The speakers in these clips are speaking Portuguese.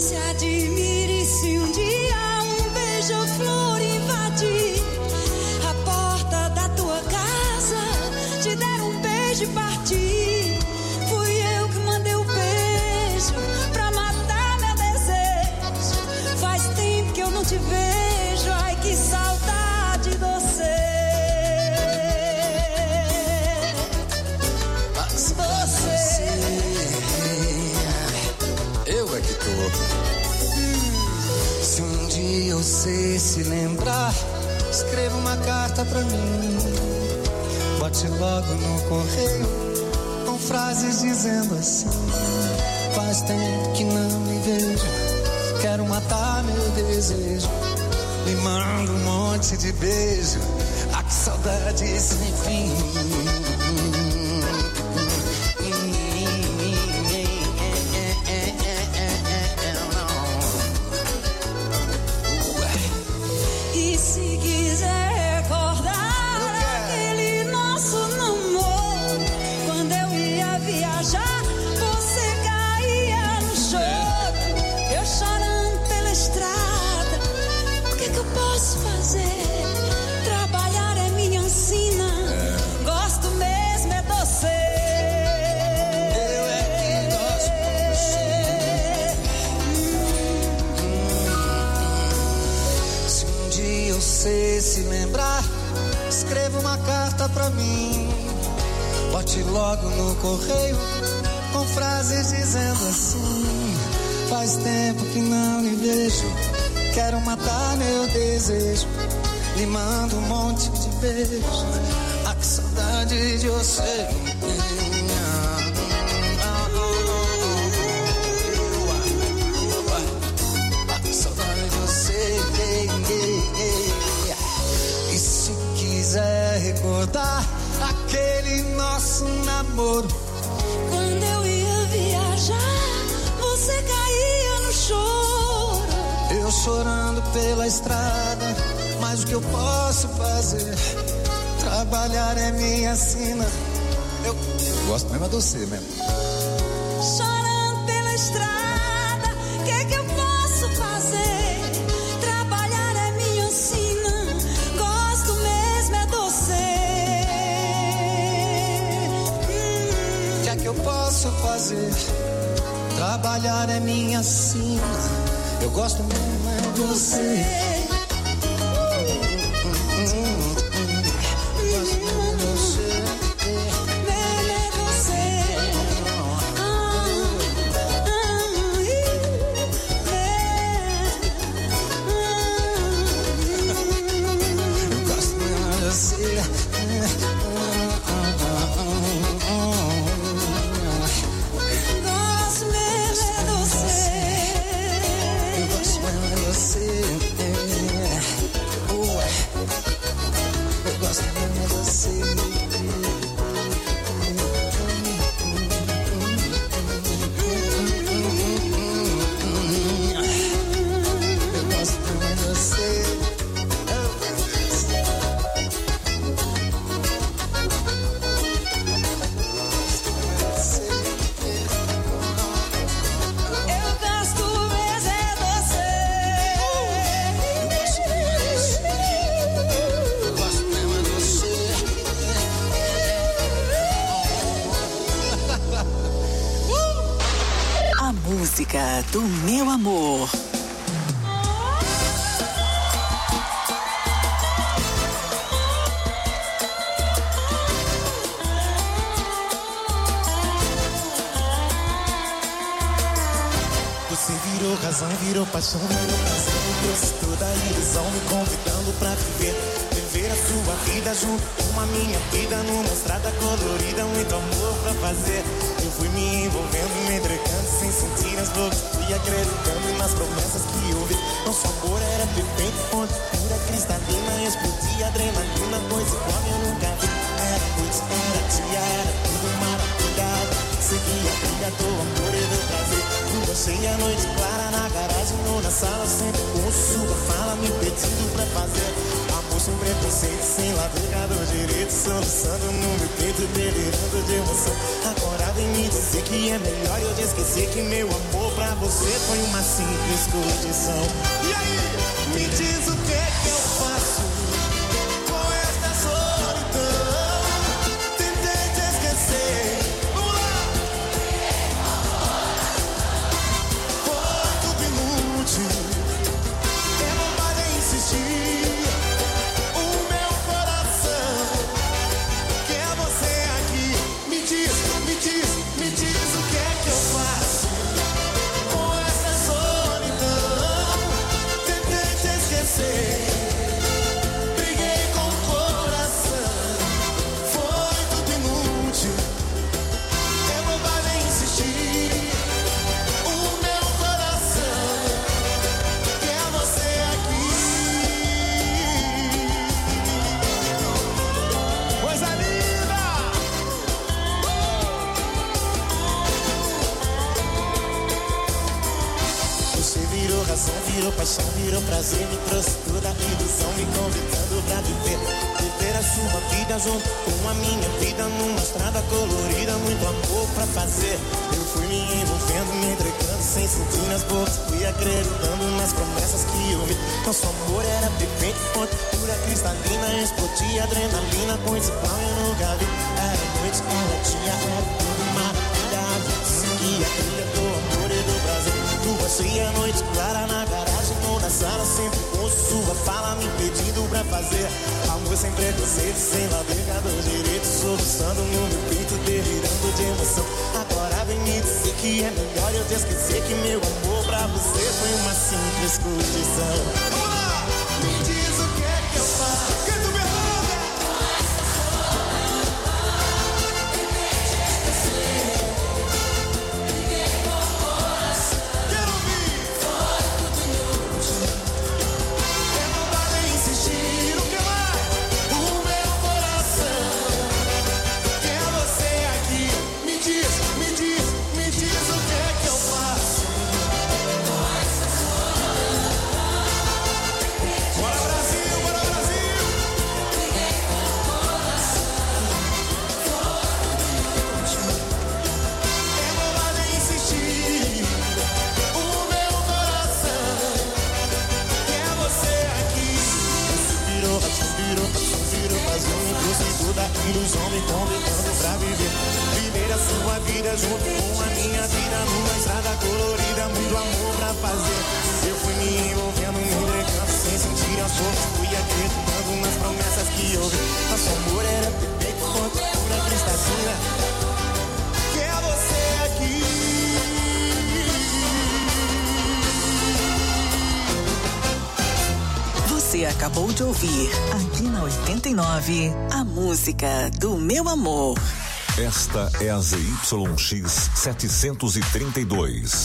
Se admire se um dia um beija-flor invadir a porta da tua casa, te der um beijo e partir. Fui eu que mandei o beijo pra matar meu desejo. Faz tempo que eu não te vejo, ai que saudade de você. Eu é que tô. Se um dia você se lembrar, escreva uma carta pra mim. Bote logo no correio com frases dizendo assim: faz tempo que não me vejo, quero matar meu desejo. Me manda um monte de beijo, ah que saudade sem fim. Se lembrar, escreva uma carta pra mim. Bote logo no correio com frases dizendo assim: faz tempo que não lhe vejo, quero matar meu desejo. Lhe mando um monte de beijo, ah que saudade de você. Quiser recordar aquele nosso namoro, quando eu ia viajar, você caía no choro. Eu chorando pela estrada, mas o que eu posso fazer? Trabalhar é minha sina. Eu gosto mesmo de você mesmo. Chorando pela estrada, que eu posso fazer? Trabalhar é minha sina. Gosto mesmo é de você. Que eu posso fazer? Trabalhar é minha sina. Eu gosto mesmo é de você. Música do meu amor. Você virou razão, virou paixão, virou prazer. Trouxe toda a ilusão, me convidando pra viver. Viver a sua vida junto com a minha vida, numa estrada colorida, muito amor pra fazer. Eu fui me envolvendo, me entregando sem sentir as dores. Fui acreditando nas promessas que houve. Nosso amor era perfeito, fonte pura, cristalina. Explodia adrenalina, coisa igual eu nunca vi. Era noite, era dia, era tudo maravilhado. Seguia a trilha do amor e do prazer. Lua cheia, noite clara na garagem ou na sala, sempre com sua fala me pedindo pra fazer. Amor sem preconceito, sem ladeira do direito, soluçando no meu peito, delirando de emoção. Agora vem me dizer que é melhor eu te esquecer, que meu amor pra você foi uma simples condição. E aí, me diz o que é que eu faço com esta solidão? Tentei te esquecer. Vamos lá! Foi tudo inútil. É bobagem insistir. O meu coração quer você aqui. Me diz o que é que eu faço com essa solidão. Tentei te esquecer, briguei com o coração. Foi tudo inútil, é bobagem insistir. O meu coração quer você aqui. Coisa linda! Você virou razão, virou paixão, virou prazer, me trouxe toda a ilusão, me convidando pra viver a sua vida junto com a minha vida, numa estrada colorida, muito amor pra fazer. Eu fui me envolvendo, me entregando, sem sentir nas bocas, fui acreditando nas promessas que eu vi. Nosso amor era perfeito, fonte pura, cristalina, explodia adrenalina, coisa igual eu nunca vi. Era noite, ela tinha, era tudo maravilha, a gente seguia a trilha do amor e do prazer. Lua cheia, noite clara na garagem ou na sala, sempre ouço sua fala me pedindo pra fazer amor sem preconceito, sem ladeira do direito, soluçando no meu peito, delirando de emoção. Agora vem me dizer que é melhor eu te esquecer, que meu amor pra você foi uma simples condição. Vamos lá! Me diz o que é que eu faço. Canta o Bernardo! Quero ouvir! É bobagem insistir, o que mais? O meu coração quer você aqui. Me diz o que é que eu faço. Bora Brasil, bora Brasil! É bobagem insistir. O meu coração quer você aqui. Virou razão, me trouxe toda a ilusão, me convidando pra viver a sua vida junto com a minha vida, numa estrada colorida, muito amor pra fazer. Eu fui me envolvendo, me entregando, sem sentir as forças, fui acreditando nas promessas que eu vi. Nosso amor era perfeito, fonte pura, cristalina, quer você aqui. Você acabou de ouvir, aqui na 89, a música do meu amor. Esta é a ZYX 732,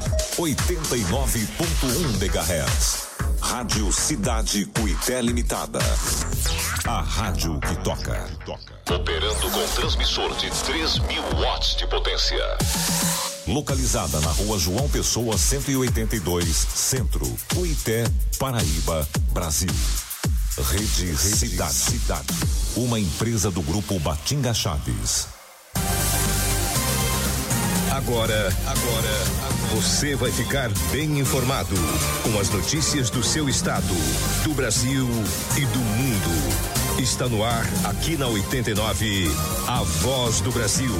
89.1 MHz. Rádio Cidade Cuité Limitada. A rádio que toca. Operando com transmissor de 3.000 watts de potência. Localizada na Rua João Pessoa 182, Centro, Cuité, Paraíba, Brasil. Rede Cidade. Uma empresa do Grupo Batinga Chaves. Agora, você vai ficar bem informado com as notícias do seu estado, do Brasil e do mundo. Está no ar, aqui na 89, a Voz do Brasil.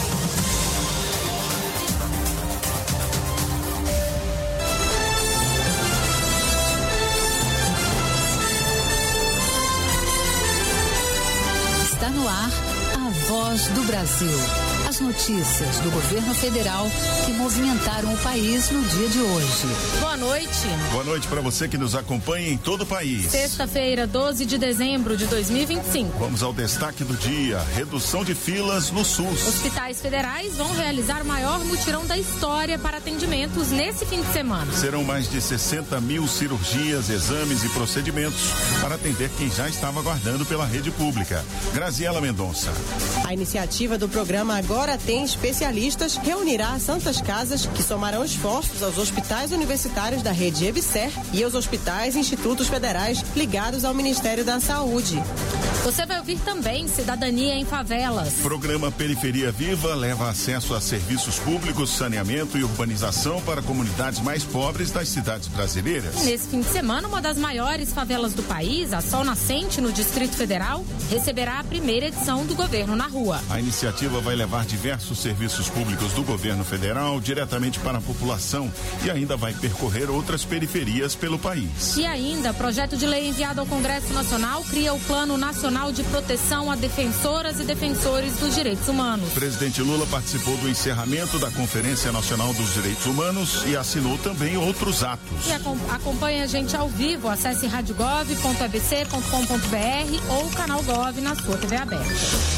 Está no ar, a Voz do Brasil. As notícias do governo federal que movimentaram o país no dia de hoje. Boa noite. Boa noite para você que nos acompanha em todo o país. Sexta-feira, 12 de dezembro de 2025. Vamos ao destaque do dia: redução de filas no SUS. Hospitais federais vão realizar o maior mutirão da história para atendimentos nesse fim de semana. Serão mais de 60 mil cirurgias, exames e procedimentos para atender quem já estava aguardando pela rede pública. Graziela Mendonça. A A iniciativa do programa Agora Tem Especialistas reunirá as santas casas que somarão esforços aos hospitais universitários da rede EBSER e aos hospitais e institutos federais ligados ao Ministério da Saúde. Você vai ouvir também Cidadania em Favelas. Programa Periferia Viva leva acesso a serviços públicos, saneamento e urbanização para comunidades mais pobres das cidades brasileiras. Nesse fim de semana, uma das maiores favelas do país, a Sol Nascente, no Distrito Federal, receberá a primeira edição do Governo na Rua. A iniciativa vai levar diversos serviços públicos do governo federal diretamente para a população e ainda vai percorrer outras periferias pelo país. E ainda, projeto de lei enviado ao Congresso Nacional cria o Plano Nacional de Proteção a defensoras e defensores dos direitos humanos. O presidente Lula participou do encerramento da Conferência Nacional dos Direitos Humanos e assinou também outros atos. E acompanhe a gente ao vivo, acesse radiogov.abc.com.br ou o canal Gov na sua TV aberta.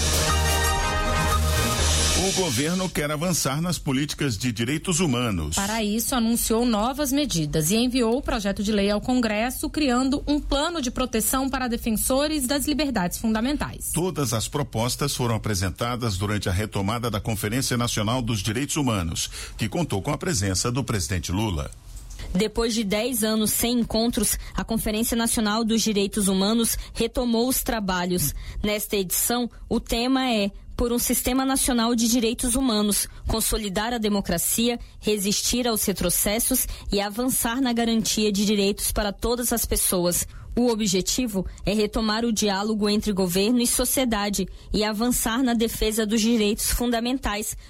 O governo quer avançar nas políticas de direitos humanos. Para isso, anunciou novas medidas e enviou o projeto de lei ao Congresso, criando um plano de proteção para defensores das liberdades fundamentais. Todas as propostas foram apresentadas durante a retomada da Conferência Nacional dos Direitos Humanos, que contou com a presença do presidente Lula. Depois de 10 anos sem encontros, a Conferência Nacional dos Direitos Humanos retomou os trabalhos. Nesta edição, o tema é por um Sistema Nacional de Direitos Humanos, consolidar a democracia, resistir aos retrocessos e avançar na garantia de direitos para todas as pessoas. O objetivo é retomar o diálogo entre governo e sociedade e avançar na defesa dos direitos fundamentais,